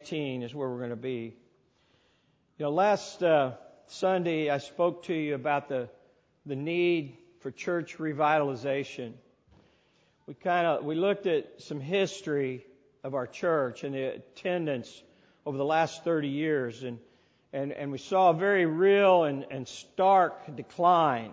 18 is where we're going to be. Last Sunday I spoke to you about the need for church revitalization. We looked at some history of our church and the attendance over the last 30 years, and we saw a very real and stark decline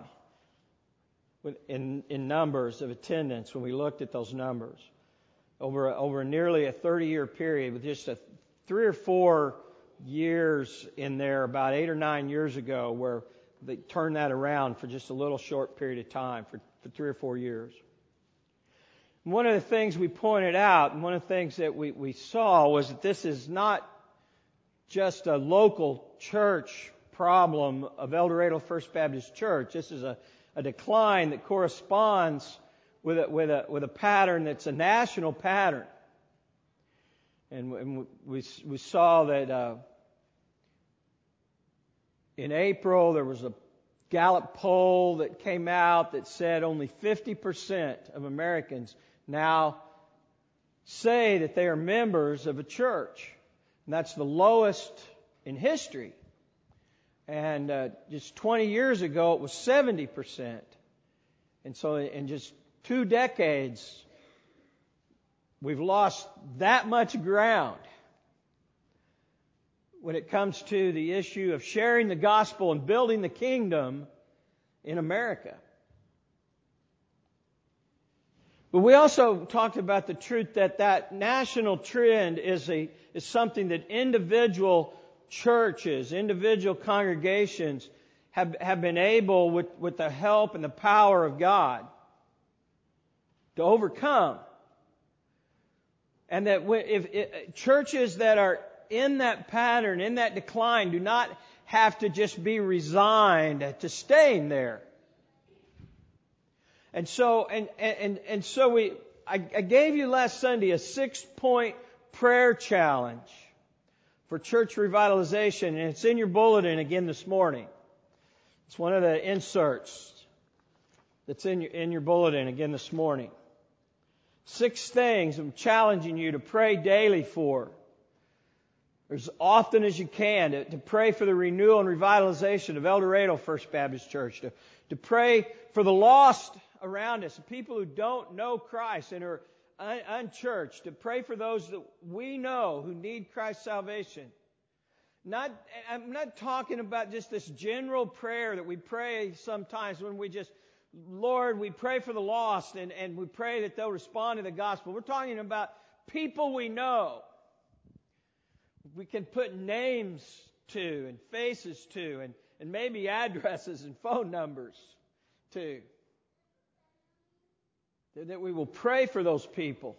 in numbers of attendance when we looked at those numbers over nearly a 30-year period, with just 3 or 4 years in there about 8 or 9 years ago where they turned that around for just a little short period of time, for 3 or 4 years. And one of the things we pointed out, and one of the things that we saw, was that this is not just a local church problem of El Dorado First Baptist Church. This is a decline that corresponds with a pattern that's a national pattern. And we saw that in April there was a Gallup poll that came out that said only 50% of Americans now say that they are members of a church. And that's the lowest in history. And just 20 years ago it was 70%. And so in just 2 decades, we've lost that much ground when it comes to the issue of sharing the gospel and building the kingdom in America. But we also talked about the truth that national trend is something that individual churches, individual congregations have been able, with the help and the power of God, to overcome. And that if churches that are in that pattern, in that decline, do not have to just be resigned to staying there. And so I gave you last Sunday a 6-point prayer challenge for church revitalization, and it's in your bulletin again this morning. It's one of the inserts that's in your bulletin again this morning. 6 things I'm challenging you to pray daily for, as often as you can, to pray for the renewal and revitalization of El Dorado First Baptist Church, to pray for the lost around us, the people who don't know Christ and are unchurched, to pray for those that we know who need Christ's salvation. I'm not talking about just this general prayer that we pray sometimes when we just, Lord, we pray for the lost and we pray that they'll respond to the gospel. We're talking about people we know. We can put names to and faces to and maybe addresses and phone numbers to. That we will pray for those people.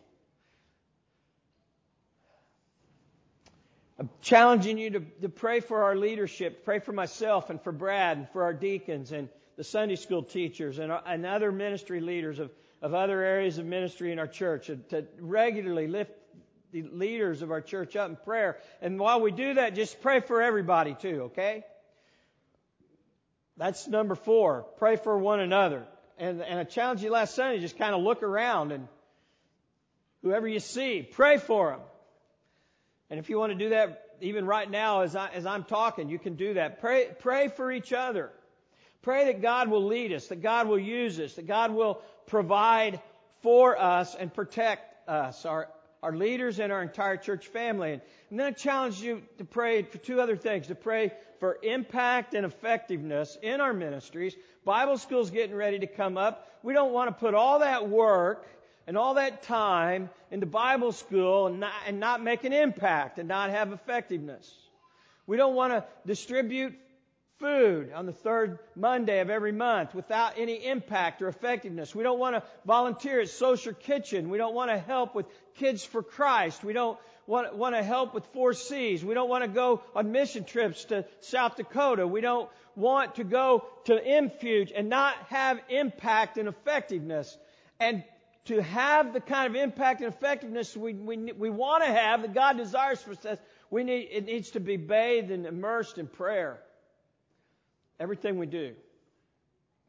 I'm challenging you to pray for our leadership, pray for myself and for Brad and for our deacons and the Sunday school teachers and other ministry leaders of other areas of ministry in our church, to regularly lift the leaders of our church up in prayer. And while we do that, just pray for everybody too, okay? That's number 4. Pray for one another. And I challenged you last Sunday, just kind of look around and whoever you see, pray for them. And if you want to do that even right now as I'm talking, you can do that. Pray for each other. Pray that God will lead us, that God will use us, that God will provide for us and protect us, our leaders and our entire church family. And then I challenge you to pray for 2 other things, to pray for impact and effectiveness in our ministries. Bible school's getting ready to come up. We don't want to put all that work and all that time into Bible school and not make an impact and not have effectiveness. We don't want to distribute food on the 3rd Monday of every month without any impact or effectiveness. We don't want to volunteer at Social Kitchen. We don't want to help with Kids for Christ. We don't want to help with 4Cs. We don't want to go on mission trips to South Dakota. We don't want to go to Infuge and not have impact and effectiveness. And to have the kind of impact and effectiveness we want to have, that God desires for us, it needs to be bathed and immersed in prayer. Everything we do.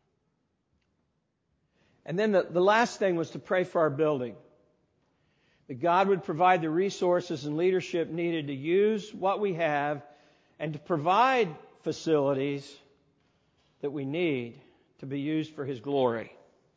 And then the last thing was to pray for our building. that God would provide the resources and leadership needed to use what we have and to provide facilities that we need to be used for His glory.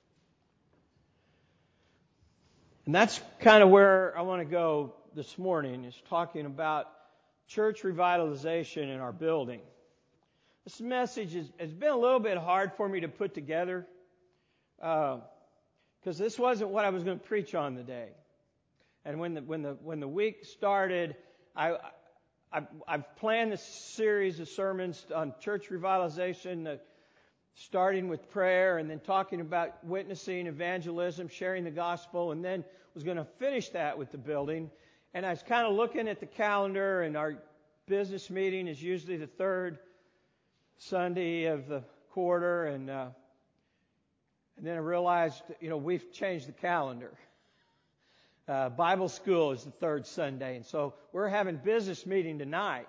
And that's kind of where I want to go this morning, is talking about church revitalization in our building. This message has been a little bit hard for me to put together because this wasn't what I was going to preach on today. And when the week started, I've planned a series of sermons on church revitalization, starting with prayer and then talking about witnessing, evangelism, sharing the gospel, and then was going to finish that with the building. And I was kind of looking at the calendar, and our business meeting is usually the third Sunday of the quarter, and then I realized, we've changed the calendar. Bible school is the third Sunday, and so we're having business meeting tonight.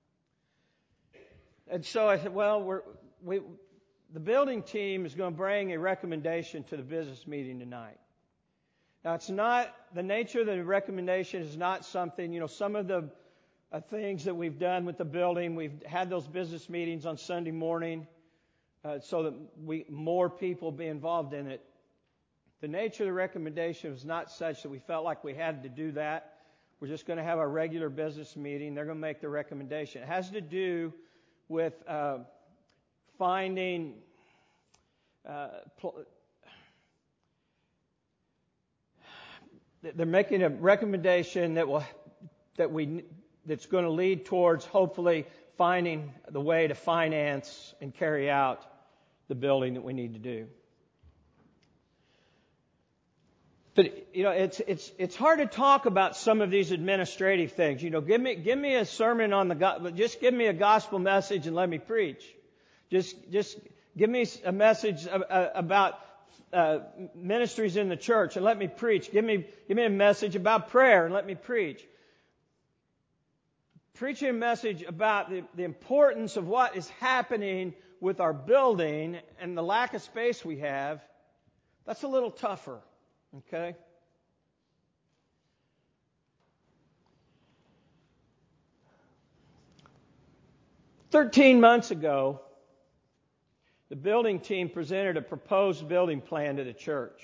And so I said, well, the building team is going to bring a recommendation to the business meeting tonight. Now, it's not, the nature of the recommendation is not something, some of the things that we've done with the building, we've had those business meetings on Sunday morning so that more people be involved in it. The nature of the recommendation was not such that we felt like we had to do that. We're just going to have our regular business meeting. They're going to make the recommendation. It has to do with finding they're making a recommendation that's going to lead towards hopefully finding the way to finance and carry out the building that we need to do. But it's hard to talk about some of these administrative things. Give me a sermon on just give me a gospel message and let me preach. Just give me a message about ministries in the church and let me preach. Give me a message about prayer and let me preach. Preaching a message about the importance of what is happening with our building and the lack of space we have, that's a little tougher. Okay? "13 months ago, the building team presented a proposed building plan to the church.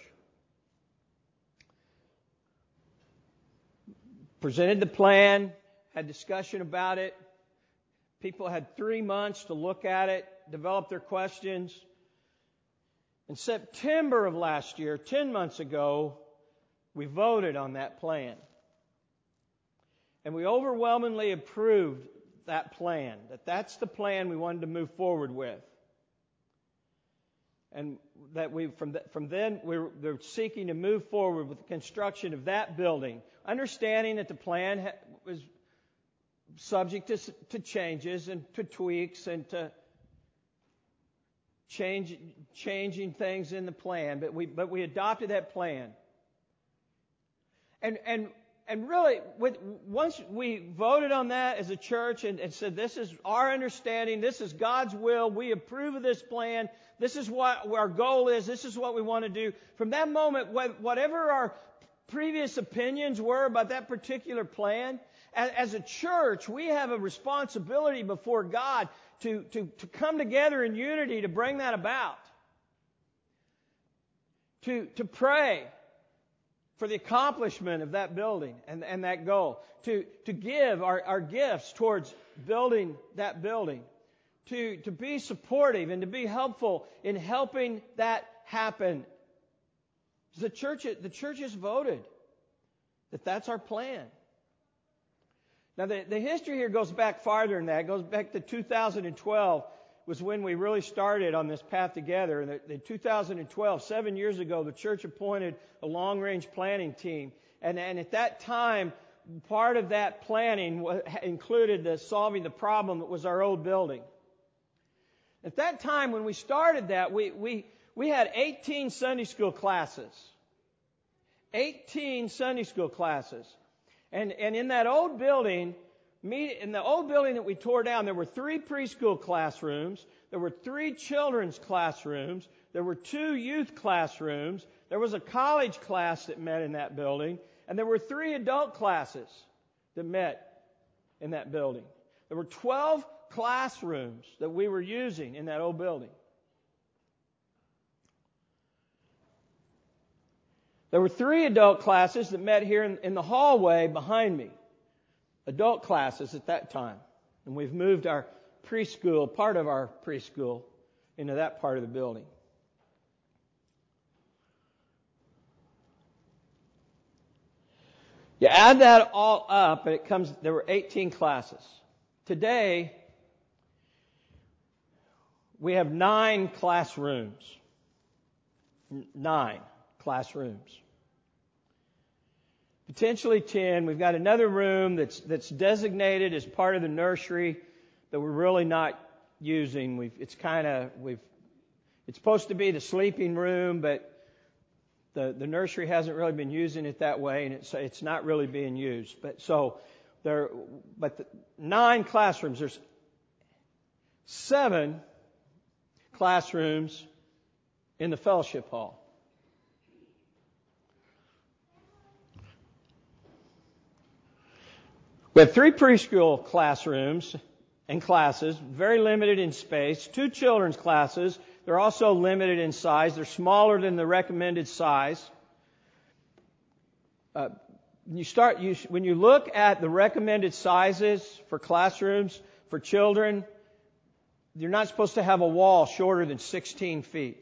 Presented the plan, had discussion about it. People had 3 months to look at it, develop their questions. In September of last year, 10 months ago, we voted on that plan. And we overwhelmingly approved that plan, that's the plan we wanted to move forward with. And that from then, we're seeking to move forward with the construction of that building, understanding that the plan was subject to changes and to tweaks and to changing things in the plan, but we adopted that plan. And really, once we voted on that as a church and said, this is our understanding, this is God's will, we approve of this plan, this is what our goal is, this is what we want to do. From that moment, whatever our previous opinions were about that particular plan, as a church, we have a responsibility before God to come together in unity to bring that about. To pray for the accomplishment of that building and that goal. To give our gifts towards building that building. To be supportive and to be helpful in helping that happen. The church has voted that that's our plan. Now, the history here goes back farther than that. It goes back to 2012 was when we really started on this path together. And in 2012, 7 years ago, the church appointed a long-range planning team. And at that time, part of that planning included solving the problem that was our old building. At that time, when we started that, we had 18 Sunday school classes. 18 Sunday school classes. And in that old building, that we tore down, there were 3 preschool classrooms, there were 3 children's classrooms, there were 2 youth classrooms, there was a college class that met in that building, And there were 3 adult classes that met in that building. There were 12 classrooms that we were using in that old building. There were 3 adult classes that met here in the hallway behind me. Adult classes at that time. And we've moved our preschool, part of our preschool, into that part of the building. You add that all up, and there were 18 classes. Today, we have 9 classrooms. 9 classrooms. Potentially 10. We've got another room that's designated as part of the nursery that we're really not using. It's supposed to be the sleeping room, but the nursery hasn't really been using it that way, and it's not really being used. But 9 classrooms. There's 7 classrooms in the fellowship hall. We have 3 preschool classrooms and classes, very limited in space. 2 children's classes. They're also limited in size. They're smaller than the recommended size. When you look at the recommended sizes for classrooms for children, you're not supposed to have a wall shorter than 16 feet.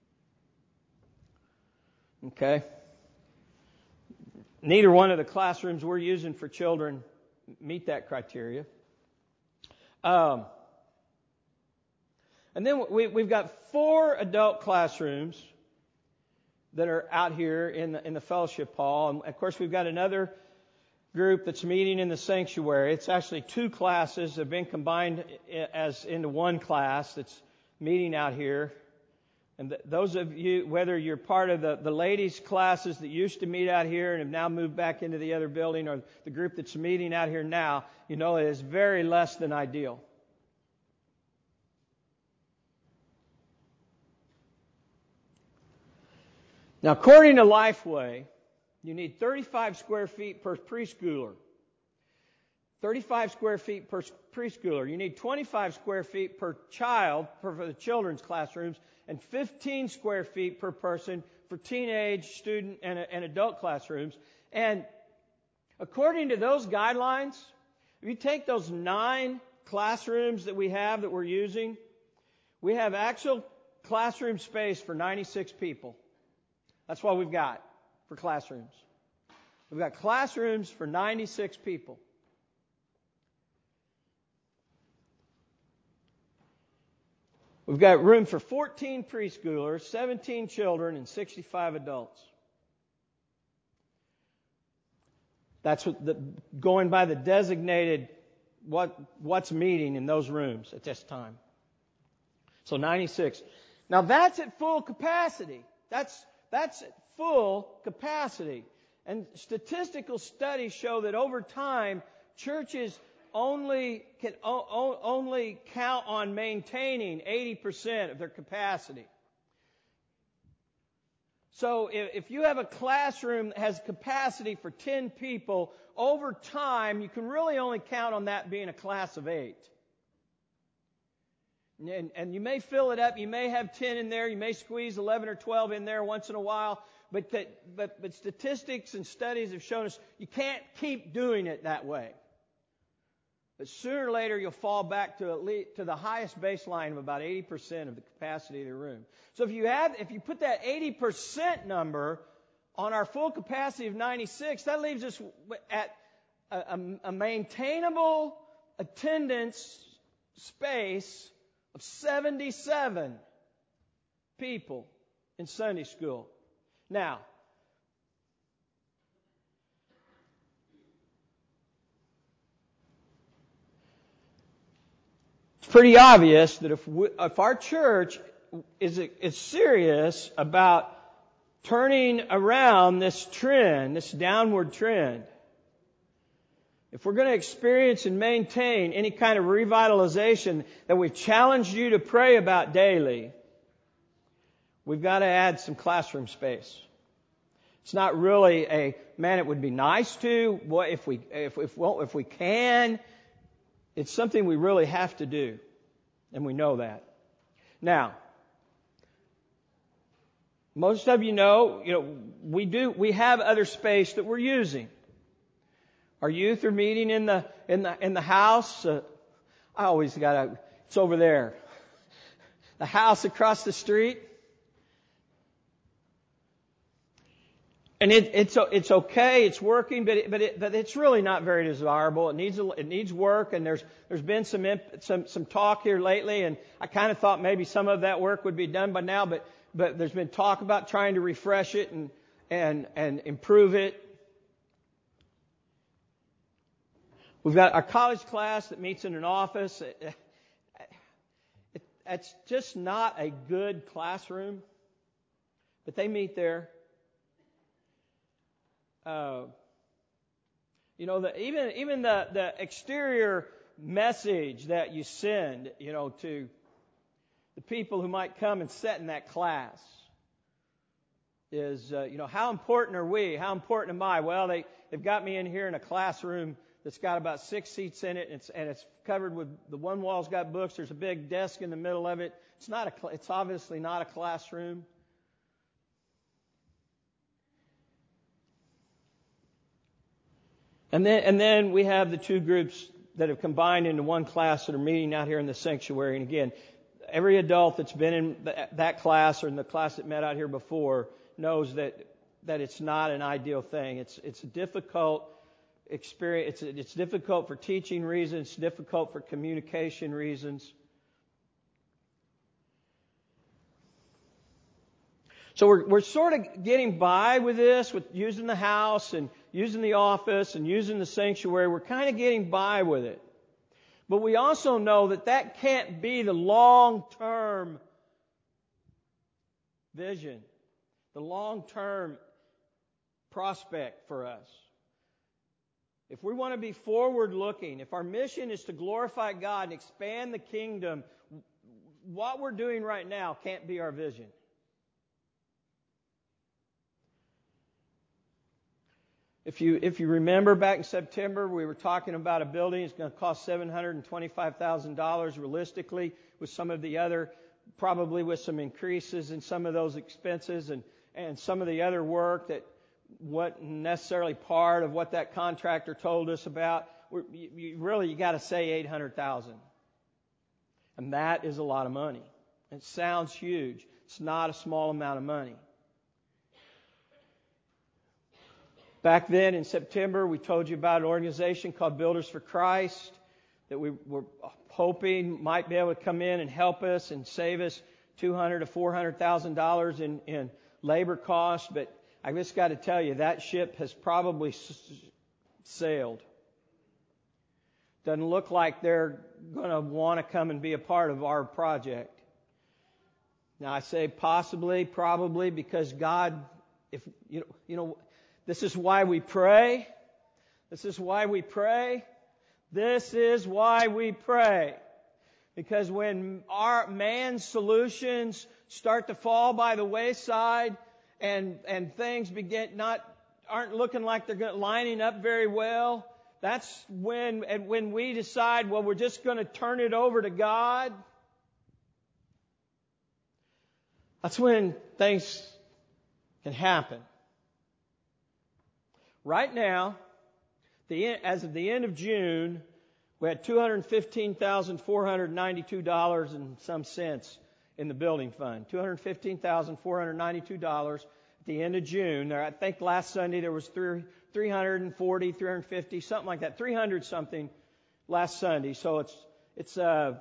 Okay? Neither one of the classrooms we're using for children meet that criteria. And then we've got 4 adult classrooms that are out here in the fellowship hall. And of course, we've got another group that's meeting in the sanctuary. It's actually 2 classes that have been combined into one class that's meeting out here. And those of you, whether you're part of the ladies' classes that used to meet out here and have now moved back into the other building, or the group that's meeting out here now, you know it is very less than ideal. Now, according to Lifeway, you need 35 square feet per preschooler. 35 square feet per preschooler. You need 25 square feet per child for the children's classrooms, and 15 square feet per person for teenage, student, and adult classrooms. And according to those guidelines, if you take those 9 classrooms that we have that we're using, we have actual classroom space for 96 people. That's what we've got for classrooms. We've got classrooms for 96 people. We've got room for 14 preschoolers, 17 children, and 65 adults. That's going by the designated what's meeting in those rooms at this time. So 96. Now that's at full capacity. That's at full capacity. And statistical studies show that over time, churches only count on maintaining 80% of their capacity. So if you have a classroom that has capacity for 10 people, over time you can really only count on that being a class of 8. And you may fill it up, you may have 10 in there, you may squeeze 11 or 12 in there once in a while, but statistics and studies have shown us you can't keep doing it that way. But sooner or later, you'll fall back to the highest baseline of about 80% of the capacity of the room. So if you put that 80% number on our full capacity of 96, that leaves us at a maintainable attendance space of 77 people in Sunday school. Now, it's pretty obvious that if our church is serious about turning around this trend, this downward trend, if we're going to experience and maintain any kind of revitalization that we've challenged you to pray about daily, we've got to add some classroom space. It's not really it would be nice to. What if we can? It's something we really have to do, and we know that. Now, most of you know, we have other space that we're using. Our youth are meeting in the house. It's over there. The house across the street. And it's okay, it's working, but it's really not very desirable. It needs work, and there's been some talk here lately, and I kind of thought maybe some of that work would be done by now, but there's been talk about trying to refresh it and improve it. We've got our college class that meets in an office. It's just not a good classroom, but they meet there. Even the exterior message that you send, to the people who might come and sit in that class is, how important are we? How important am I? Well, they've got me in here in a classroom that's got about 6 seats in it, and it's covered with, the one wall's got books. There's a big desk in the middle of it. It's obviously not a classroom. And then we have the two groups that have combined into one class that are meeting out here in the sanctuary. And again, every adult that's been in that class or in the class that met out here before knows that it's not an ideal thing. It's a difficult experience. It's difficult for teaching reasons. It's difficult for communication reasons. So we're sort of getting by with this, with using the house and using the office and using the sanctuary. We're kind of getting by with it. But we also know that can't be the long-term vision, the long-term prospect for us. If we want to be forward-looking, if our mission is to glorify God and expand the kingdom, what we're doing right now can't be our vision. If you remember back in September, we were talking about a building. It's going to cost $725,000 realistically, with some of the other, probably with some increases in some of those expenses and some of the other work that wasn't necessarily part of what that contractor told us about. You got to say $800,000, and that is a lot of money. It sounds huge. It's not a small amount of money. Back then in September, we told you about an organization called Builders for Christ that we were hoping might be able to come in and help us and save us $200,000 to $400,000 in labor costs. But I just got to tell you, that ship has probably sailed. Doesn't look like they're going to want to come and be a part of our project. Now I say possibly, probably, because God, if this is why we pray. This is why we pray. This is why we pray. Because when our man's solutions start to fall by the wayside and things aren't looking like they're lining up very well, that's when we decide, well, we're just going to turn it over to God. That's when things can happen. Right now, as of the end of June, we had $215,492 and some cents in the building fund. $215,492 at the end of June. I think last Sunday there was 340, 350, something like that. 300 something last Sunday. So it's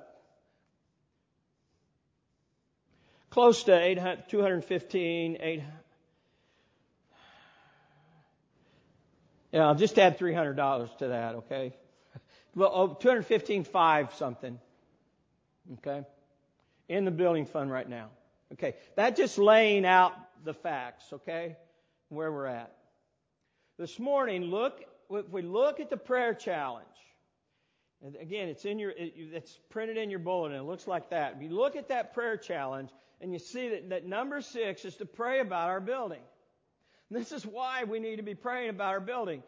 close to 215, 800. Yeah, I'll just add $300 to that, okay? Well, $215,500 something, okay? In the building fund right now. Okay, that's just laying out the facts, okay? Where we're at. This morning, if we look at the prayer challenge, and again, it's printed in your bulletin. It looks like that. If you look at that prayer challenge, and you see that number 6 is to pray about our building. And this is why we need to be praying about our building.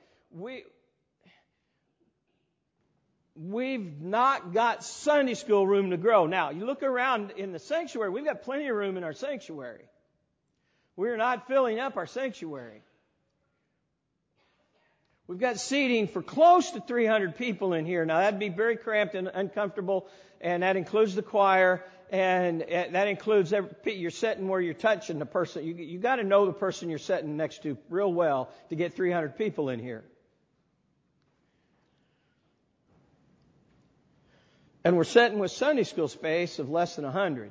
We've not got Sunday school room to grow. Now, you look around in the sanctuary, we've got plenty of room in our sanctuary. We're not filling up our sanctuary. We've got seating for close to 300 people in here. Now, that'd be very cramped and uncomfortable, and that includes the choir, and that includes you're sitting where you're touching the person. You got to know the person you're sitting next to real well to get 300 people in here. And we're sitting with Sunday school space of less than 100.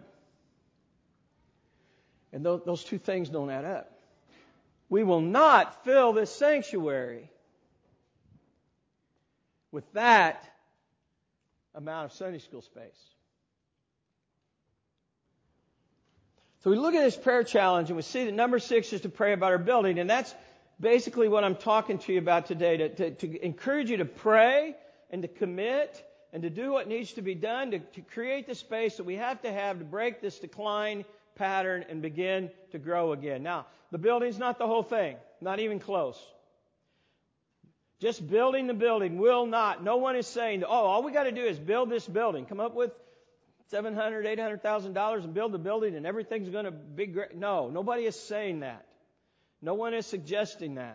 And those two things don't add up. We will not fill this sanctuary with that amount of Sunday school space. So we look at this prayer challenge and we see that number 6 is to pray about our building. And that's basically what I'm talking to you about today, to encourage you to pray and to commit and to do what needs to be done to create the space that we have to break this decline pattern and begin to grow again. Now, the building's not the whole thing, not even close. Just building the building will not. No one is saying, all we got to do is build this building. Come up with $700,000, $800,000 and build the building and everything's going to be great. No, nobody is saying that. No one is suggesting that.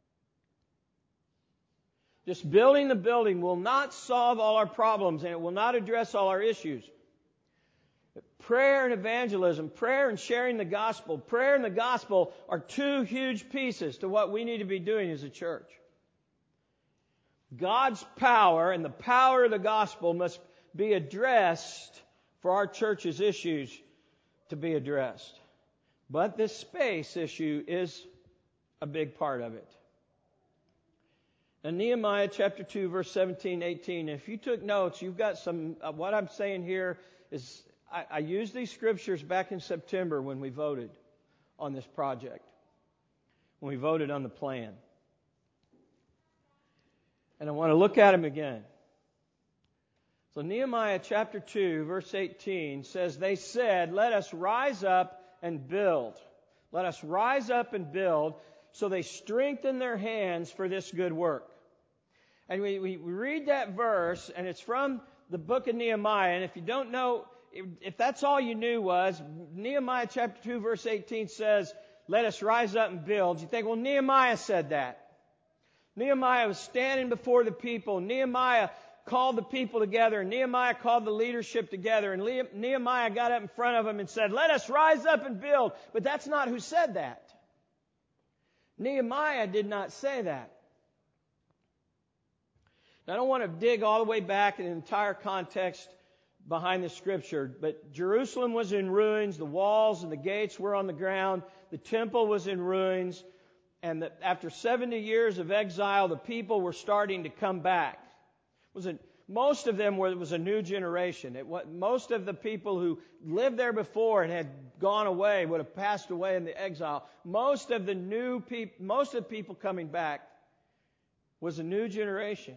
Just building the building will not solve all our problems and it will not address all our issues. Prayer and evangelism, prayer and sharing the gospel, prayer and the gospel are two huge pieces to what we need to be doing as a church. God's power and the power of the gospel must be addressed for our church's issues to be addressed. But this space issue is a big part of it. In Nehemiah chapter 2, verse 17, 18, if you took notes, you've got some, what I'm saying here is, I used these scriptures back in September when we voted on this project, when we voted on the plan. And I want to look at them again. So Nehemiah chapter 2, verse 18 says, they said, let us rise up and build. Let us rise up and build. So they strengthened their hands for this good work. And we read that verse, and it's from the book of Nehemiah. And if you don't know, if that's all you knew was, Nehemiah chapter 2, verse 18 says, let us rise up and build. You think, well, Nehemiah said that. Nehemiah was standing before the people. Nehemiah called the people together. Nehemiah called the leadership together. And Nehemiah got up in front of them and said, let us rise up and build. But that's not who said that. Nehemiah did not say that. Now, I don't want to dig all the way back in the entire context behind the scripture, but Jerusalem was in ruins. The walls and the gates were on the ground. The temple was in ruins. And after 70 years of exile, the people were starting to come back. Most of them was a new generation. Most of the people who lived there before and had gone away would have passed away in the exile. Most of the people coming back was a new generation.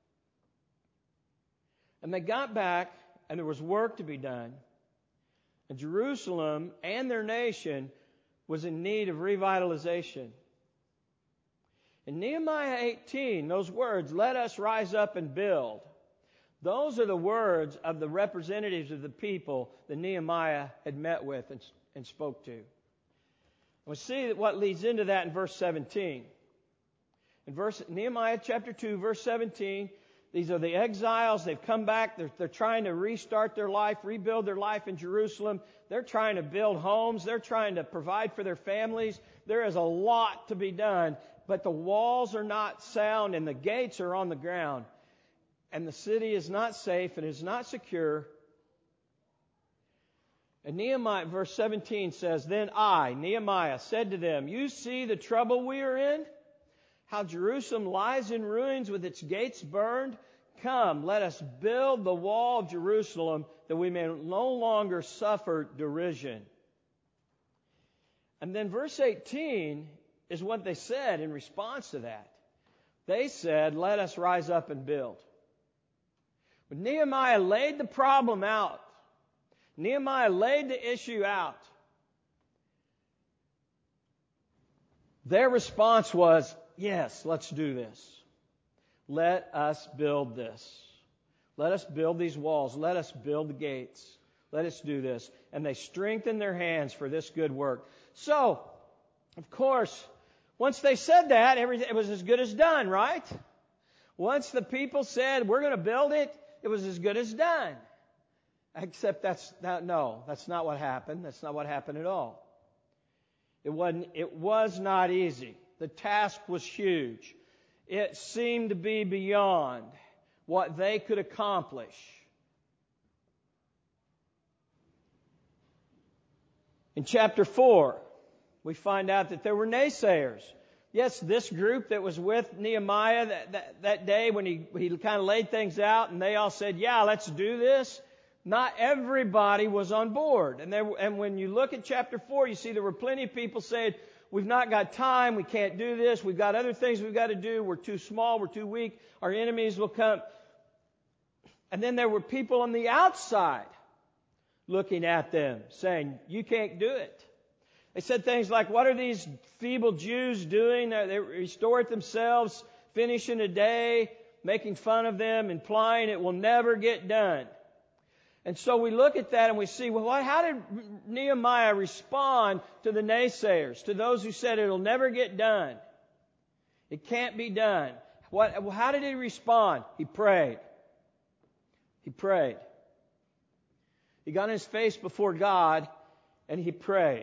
And they got back, and there was work to be done. And Jerusalem and their nation was in need of revitalization. In Nehemiah 18, those words, let us rise up and build, those are the words of the representatives of the people that Nehemiah had met with and spoke to. We see what leads into that in verse 17. In Nehemiah chapter 2, verse 17, these are the exiles. They've come back. They're trying to restart their life, rebuild their life in Jerusalem. They're trying to build homes. They're trying to provide for their families. There is a lot to be done, but the walls are not sound and the gates are on the ground. And the city is not safe and is not secure. And Nehemiah, verse 17 says, then I, Nehemiah, said to them, you see the trouble we are in? How Jerusalem lies in ruins with its gates burned? Come, let us build the wall of Jerusalem that we may no longer suffer derision. And then verse 18 is what they said in response to that. They said, let us rise up and build. But Nehemiah laid the problem out. Nehemiah laid the issue out. Their response was, yes, let's do this. Let us build this. Let us build these walls. Let us build the gates. Let us do this. And they strengthened their hands for this good work. So, of course, once they said that, it was as good as done, right? Once the people said, we're going to build it, it was as good as done. Except that's not what happened. That's not what happened at all. It was not easy. The task was huge. It seemed to be beyond what they could accomplish. In chapter 4, we find out that there were naysayers. Yes, this group that was with Nehemiah that day when he kind of laid things out and they all said, yeah, let's do this. Not everybody was on board. And when you look at chapter 4, you see there were plenty of people saying, we've not got time, we can't do this, we've got other things we've got to do, we're too small, we're too weak, our enemies will come. And then there were people on the outside looking at them, saying, you can't do it. They said things like, what are these feeble Jews doing? They restore it themselves, finishing a day, making fun of them, implying it will never get done. And so we look at that and we see, well, how did Nehemiah respond to the naysayers, to those who said it'll never get done? It can't be done. How did he respond? He prayed. He prayed. He got on his face before God and he prayed.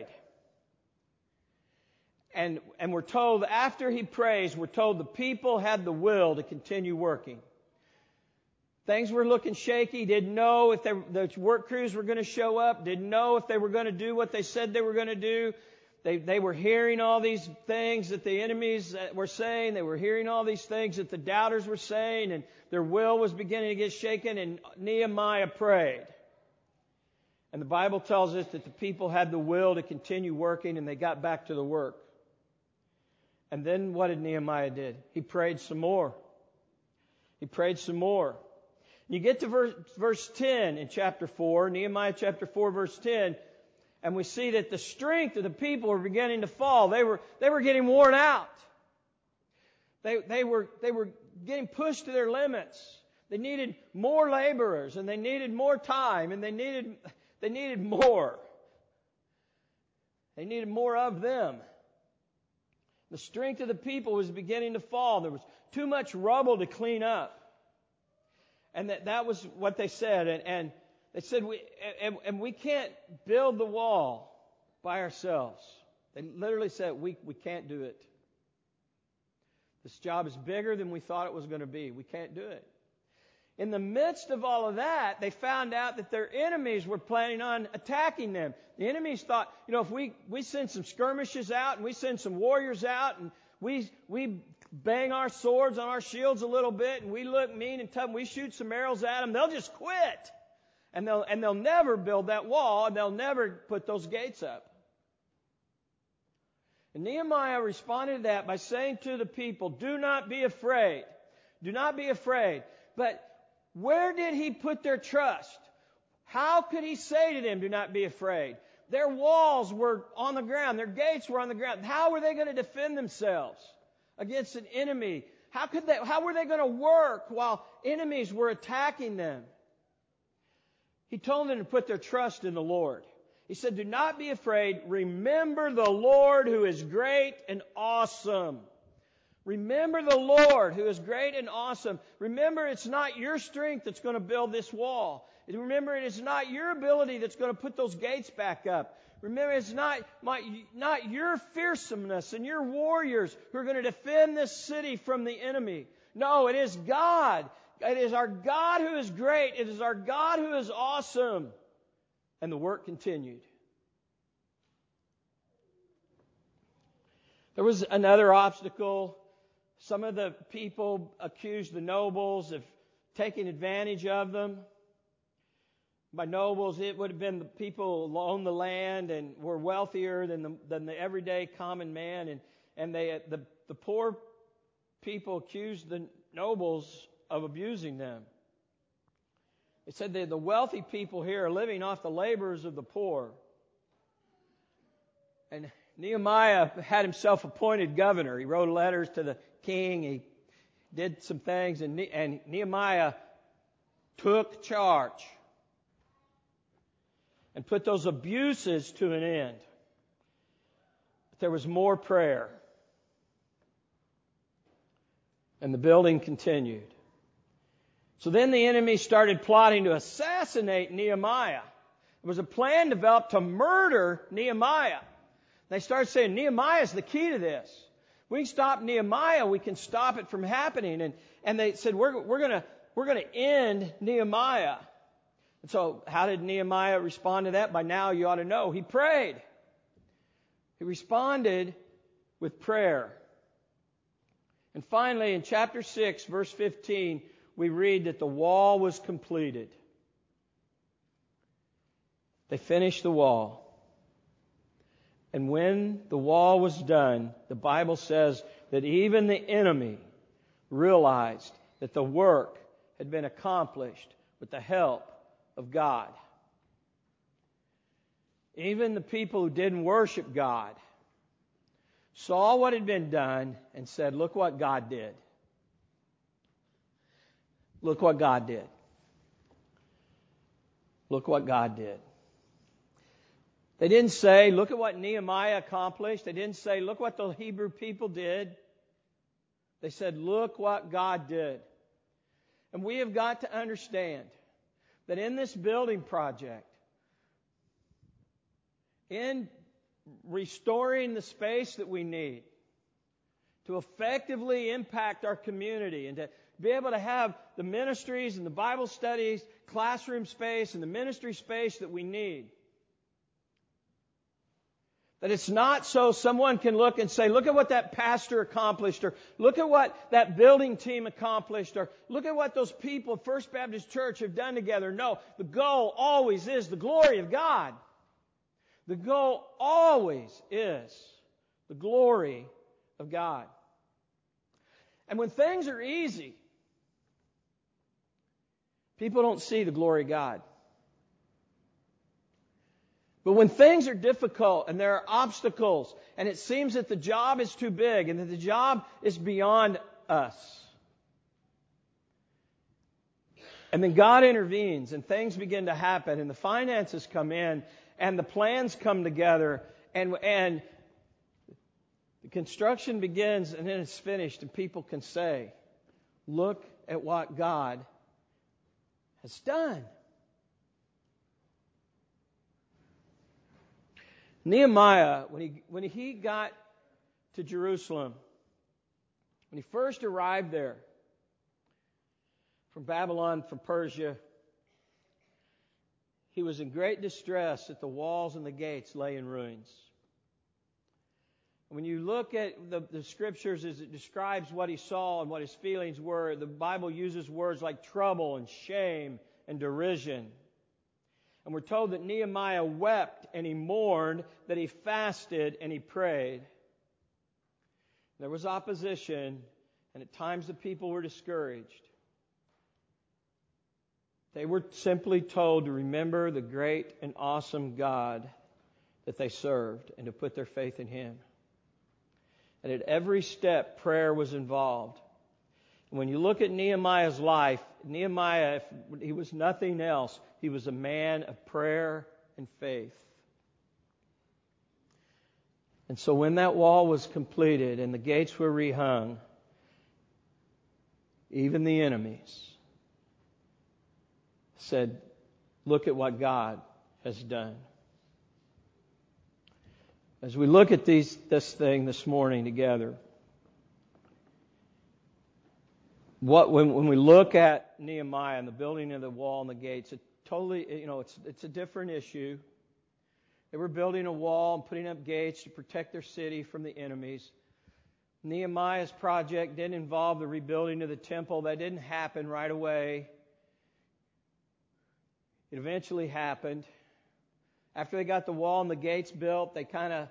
And we're told after he prays, we're told the people had the will to continue working. Things were looking shaky, didn't know if the work crews were going to show up, didn't know if they were going to do what they said they were going to do. They were hearing all these things that the enemies were saying. They were hearing all these things that the doubters were saying, and their will was beginning to get shaken, and Nehemiah prayed. And the Bible tells us that the people had the will to continue working, and they got back to the work. And then what did Nehemiah do? He prayed some more. He prayed some more. You get to verse 10 in chapter 4, Nehemiah chapter 4, verse 10, and we see that the strength of the people were beginning to fall. They were getting worn out. They were getting pushed to their limits. They needed more laborers, and they needed more time, and they needed more. They needed more of them. The strength of the people was beginning to fall. There was too much rubble to clean up. And that was what they said. And they said, we can't build the wall by ourselves. They literally said, we can't do it. This job is bigger than we thought it was going to be. We can't do it. In the midst of all of that, they found out that their enemies were planning on attacking them. The enemies thought, if we send some skirmishes out and we send some warriors out and we bang our swords on our shields a little bit and we look mean and tough and we shoot some arrows at them, they'll just quit. And they'll never build that wall and they'll never put those gates up. And Nehemiah responded to that by saying to the people, do not be afraid. Do not be afraid. But where did he put their trust? How could he say to them, do not be afraid? Their walls were on the ground. Their gates were on the ground. How were they going to defend themselves against an enemy? How were they going to work while enemies were attacking them? He told them to put their trust in the Lord. He said, do not be afraid. Remember the Lord who is great and awesome. Remember the Lord who is great and awesome. Remember, it's not your strength that's going to build this wall. Remember, it is not your ability that's going to put those gates back up. Remember, it's not your fearsomeness and your warriors who are going to defend this city from the enemy. No, it is God. It is our God who is great. It is our God who is awesome. And the work continued. There was another obstacle. Some of the people accused the nobles of taking advantage of them. By nobles, it would have been the people who owned the land and were wealthier than the everyday common man. And the poor people accused the nobles of abusing them. They said that the wealthy people here are living off the labors of the poor. And Nehemiah had himself appointed governor. He wrote letters to the king. He did some things, and Nehemiah took charge and put those abuses to an end. But there was more prayer. And the building continued. So then the enemy started plotting to assassinate Nehemiah. There was a plan developed to murder Nehemiah. They started saying, Nehemiah's the key to this. We can stop Nehemiah, we can stop it from happening. And they said, we're going to end Nehemiah. And so how did Nehemiah respond to that? By now you ought to know. He prayed. He responded with prayer. And finally, in chapter 6, verse 15, we read that the wall was completed. They finished the wall. And when the wall was done, the Bible says that even the enemy realized that the work had been accomplished with the help of God. Even the people who didn't worship God saw what had been done and said, look what God did. Look what God did. Look what God did. They didn't say, look at what Nehemiah accomplished. They didn't say, look what the Hebrew people did. They said, look what God did. And we have got to understand that in this building project, in restoring the space that we need to effectively impact our community and to be able to have the ministries and the Bible studies, classroom space and the ministry space that we need. That it's not so someone can look and say, look at what that pastor accomplished, or look at what that building team accomplished, or look at what those people at First Baptist Church have done together. No, the goal always is the glory of God. The goal always is the glory of God. And when things are easy, people don't see the glory of God. But when things are difficult and there are obstacles and it seems that the job is too big and that the job is beyond us, and then God intervenes and things begin to happen and the finances come in and the plans come together and the construction begins and then it's finished and people can say, look at what God has done. Nehemiah, when he got to Jerusalem, when he first arrived there from Babylon, from Persia, he was in great distress that the walls and the gates lay in ruins. When you look at the scriptures as it describes what he saw and what his feelings were, the Bible uses words like trouble and shame and derision. And we're told that Nehemiah wept and he mourned, that he fasted and he prayed. There was opposition, and at times the people were discouraged. They were simply told to remember the great and awesome God that they served and to put their faith in Him. And at every step, prayer was involved. When you look at Nehemiah's life, Nehemiah, if he was nothing else, he was a man of prayer and faith. And so when that wall was completed and the gates were rehung, even the enemies said, look at what God has done. As we look at this thing this morning together, when we look at Nehemiah and the building of the wall and the gates, it totally, it's a different issue. They were building a wall and putting up gates to protect their city from the enemies. Nehemiah's project didn't involve the rebuilding of the temple. That didn't happen right away. It eventually happened. After they got the wall and the gates built, they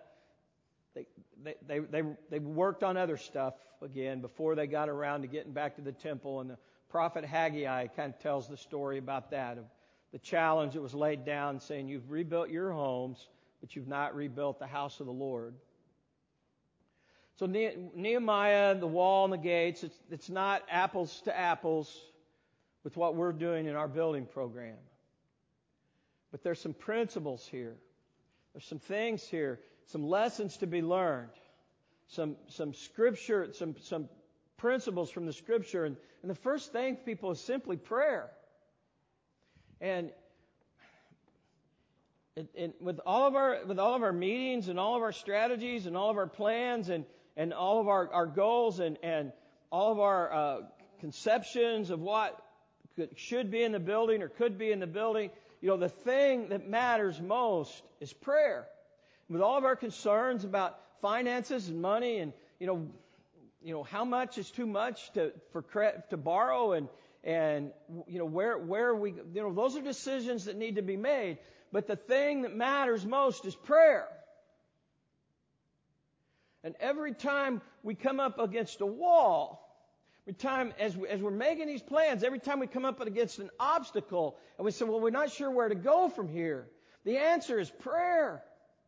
worked on other stuff again before they got around to getting back to the temple. And the prophet Haggai kind of tells the story about that, of the challenge that was laid down saying, you've rebuilt your homes, but you've not rebuilt the house of the Lord. So Nehemiah, the wall and the gates, it's not apples to apples with what we're doing in our building program. But there's some principles here. There's some things here, some lessons to be learned, some scripture, some principles from the Scripture. And the first thing, people, is simply prayer. And with all of our meetings and all of our strategies and all of our plans and all of our goals and all of our conceptions of what should be in the building or could be in the building, the thing that matters most is prayer. With all of our concerns about finances and money and how much is too much to borrow and where we those are decisions that need to be made. But the thing that matters most is prayer. And every time we come up against a wall, every time as we're making these plans, every time we come up against an obstacle and we say, well, we're not sure where to go from here, the answer is prayer.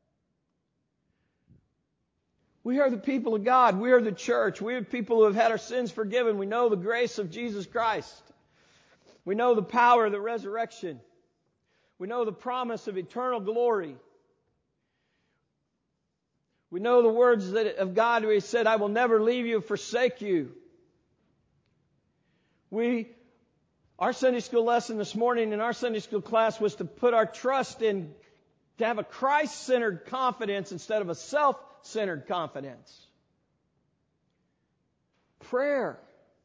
We are the people of God. We are the church. We are people who have had our sins forgiven. We know the grace of Jesus Christ. We know the power of the resurrection. We know the promise of eternal glory. We know the words of God where He said, I will never leave you, forsake you. Our Sunday school lesson this morning in our Sunday school class was to put our trust in, to have a Christ-centered confidence instead of a self-centered confidence. Prayer.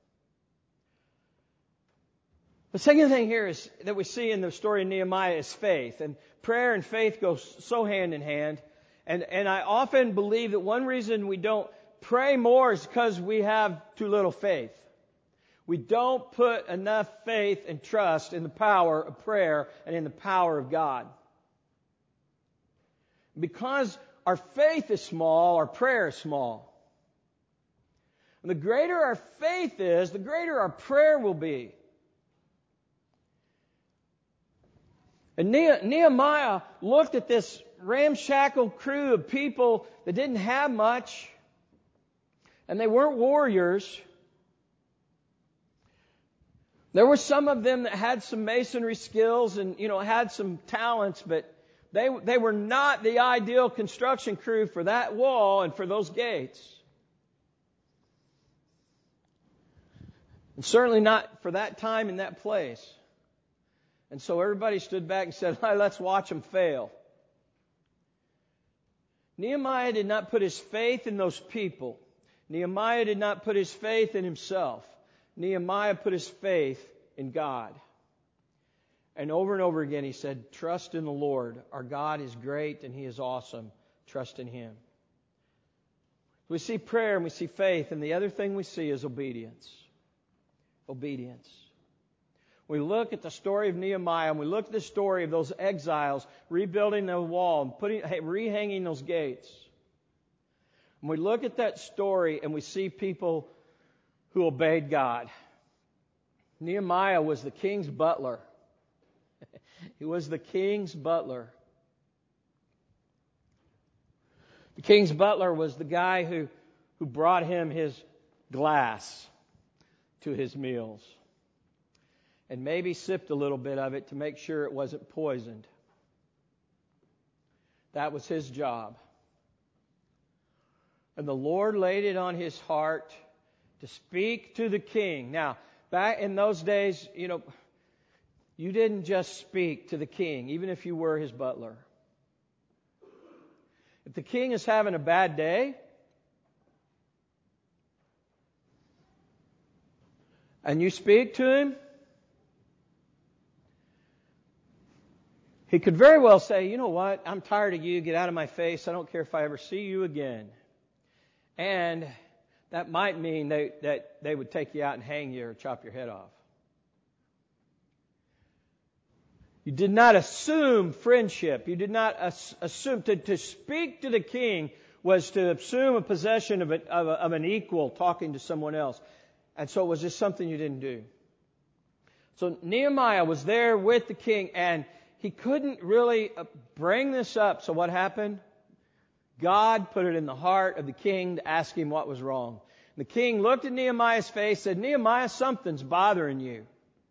The second thing here is that we see in the story of Nehemiah is faith. And prayer and faith go so hand in hand. And I often believe that one reason we don't pray more is because we have too little faith. We don't put enough faith and trust in the power of prayer and in the power of God. Because our faith is small, our prayer is small. And the greater our faith is, the greater our prayer will be. And Nehemiah looked at this ramshackle crew of people that didn't have much, and they weren't warriors. There were some of them that had some masonry skills and, had some talents, but they were not the ideal construction crew for that wall and for those gates. And certainly not for that time and that place. And so everybody stood back and said, let's watch them fail. Nehemiah did not put his faith in those people. Nehemiah did not put his faith in himself. Nehemiah put his faith in God. And over again he said, trust in the Lord. Our God is great and He is awesome. Trust in Him. We see prayer and we see faith, and the other thing we see is obedience. Obedience. We look at the story of Nehemiah and we look at the story of those exiles rebuilding the wall and rehanging those gates. And we look at that story and we see people who obeyed God. Nehemiah was the king's butler. He was the king's butler. The king's butler was the guy who brought him his glass to his meals. And maybe sipped a little bit of it to make sure it wasn't poisoned. That was his job. And the Lord laid it on his heart to speak to the king. Now, back in those days, you didn't just speak to the king, even if you were his butler. If the king is having a bad day, and you speak to him, he could very well say, you know what, I'm tired of you, get out of my face, I don't care if I ever see you again. And that might mean that they would take you out and hang you or chop your head off. You did not assume friendship. You did not assume. To speak to the king was to assume a possession of an equal talking to someone else. And so it was just something you didn't do. So Nehemiah was there with the king, and he couldn't really bring this up. So what happened? God put it in the heart of the king to ask him what was wrong. The king looked at Nehemiah's face, said, Nehemiah, something's bothering you.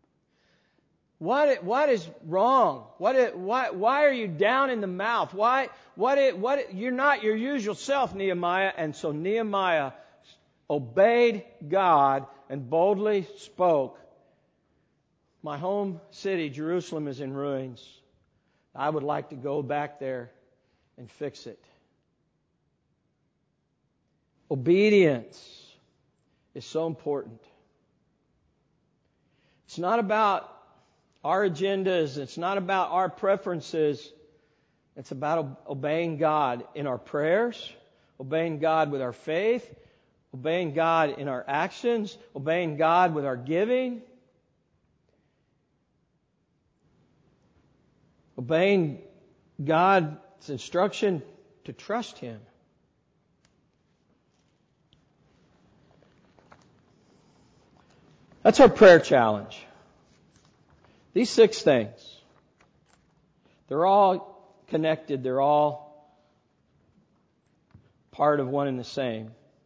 What is wrong? Why are you down in the mouth? You're not your usual self, Nehemiah. And so Nehemiah obeyed God and boldly spoke, my home city, Jerusalem, is in ruins. I would like to go back there and fix it. Obedience is so important. It's not about our agendas. It's not about our preferences. It's about obeying God in our prayers, obeying God with our faith, obeying God in our actions, obeying God with our giving, obeying God's instruction to trust Him. That's our prayer challenge. These 6 things, they're all connected. They're all part of one and the same.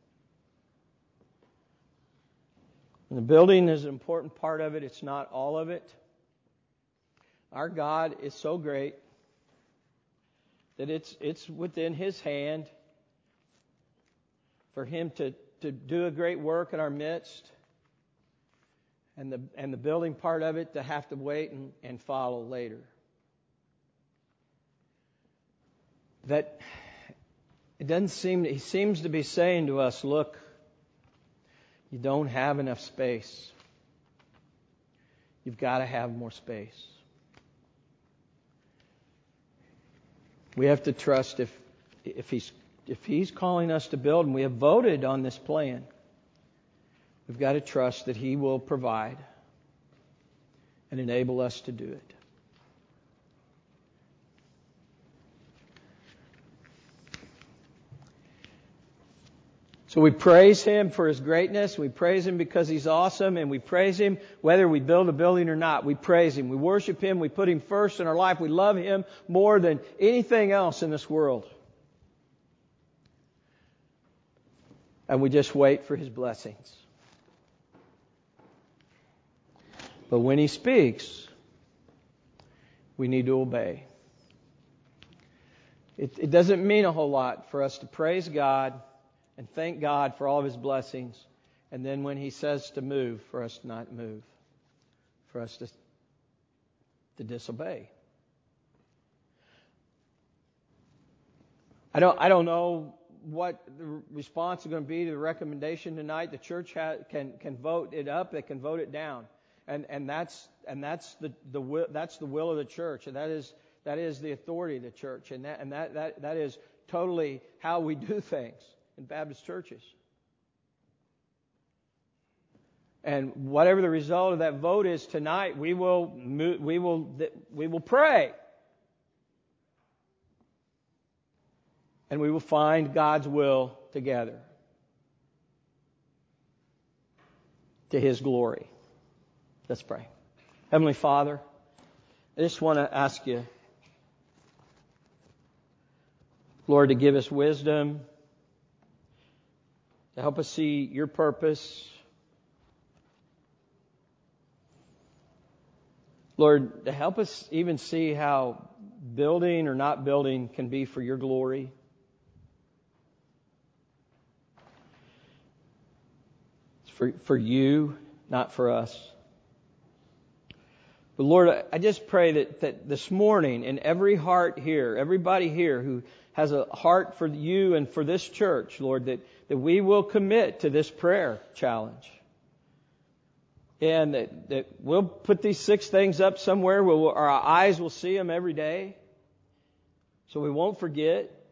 And the building is an important part of it. It's not all of it. Our God is so great that it's within His hand for Him to do a great work in our midst. And the building part of it to have to wait and follow later. That it doesn't seem, He seems to be saying to us, look, you don't have enough space. You've got to have more space. We have to trust if He's calling us to build, and we have voted on this plan, we've got to trust that He will provide and enable us to do it. So we praise Him for His greatness. We praise Him because He's awesome. And we praise Him whether we build a building or not. We praise Him. We worship Him. We put Him first in our life. We love Him more than anything else in this world. And we just wait for His blessings. But when He speaks, we need to obey. It doesn't mean a whole lot for us to praise God and thank God for all of His blessings, and then when He says to move, for us to not move, for us to disobey. I don't know what the response is going to be to the recommendation tonight. The church can vote it up. They can vote it down. And that's the will of the church, and that is the authority of the church, and that is totally how we do things in Baptist churches. And whatever the result of that vote is tonight, we will pray, and we will find God's will together to His glory. Let's pray. Heavenly Father, I just want to ask You, Lord, to give us wisdom, to help us see Your purpose. Lord, to help us even see how building or not building can be for Your glory. It's for You, not for us. But Lord, I just pray that this morning in every heart here, everybody here who has a heart for You and for this church, Lord, that we will commit to this prayer challenge. And that we'll put these 6 things up somewhere where our eyes will see them every day. So we won't forget.